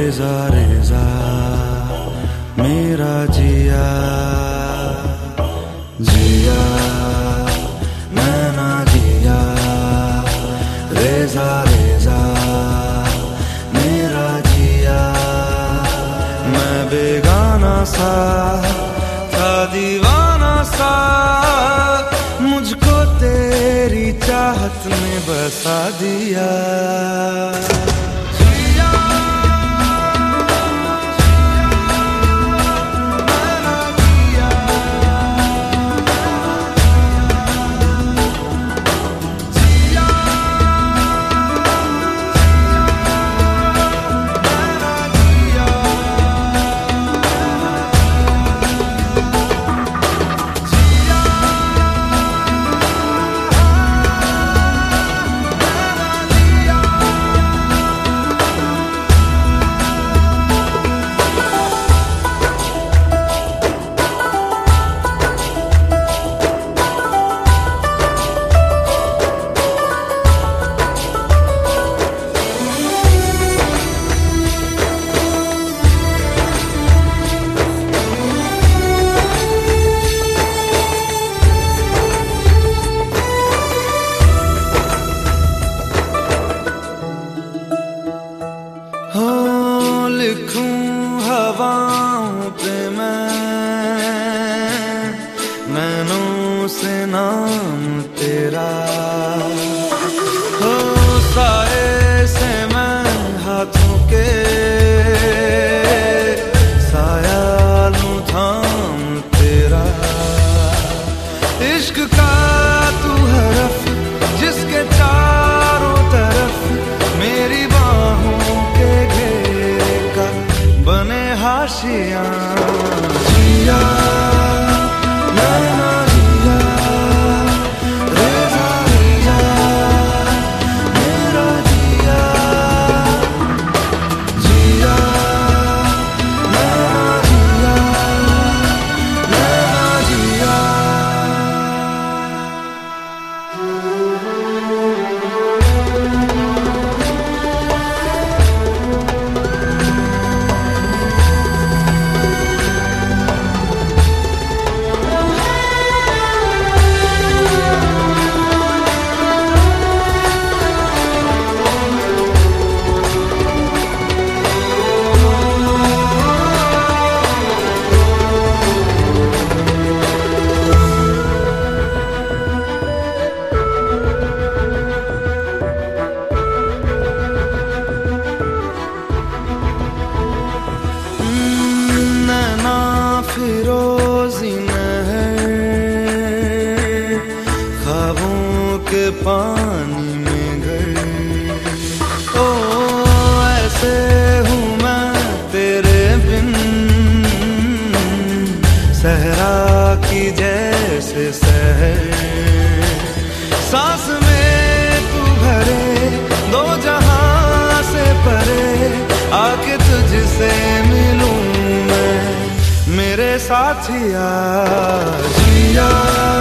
रेजा रेजा मेरा जिया जिया नैना जिया रेजा रेजा मेरा जिया मैं बेगाना सा था दीवाना सा मुझको तेरी चाहत ने बसा दिया। लिखूं हवाओं पे नैनों से नाम तेरा हो साए से मैं हाथों के साया लूं थाम तेरा इश्क का तू हरफ जिसके चारों तरफ मेरी बाहों के घेरे का बने हाशिया जिया नैना जिया रेजा रेजा मेरा जिया जिया नैना जिया नैना जिया। फिरोजी नहर ख्वाबों के पानी में गई ओ ऐसे हूँ मैं तेरे बिन सहरा की जैसे सहर सांस में तू भरे दो जहां से परे आके तुझसे मिलूं मैं मेरे साथिया जिया।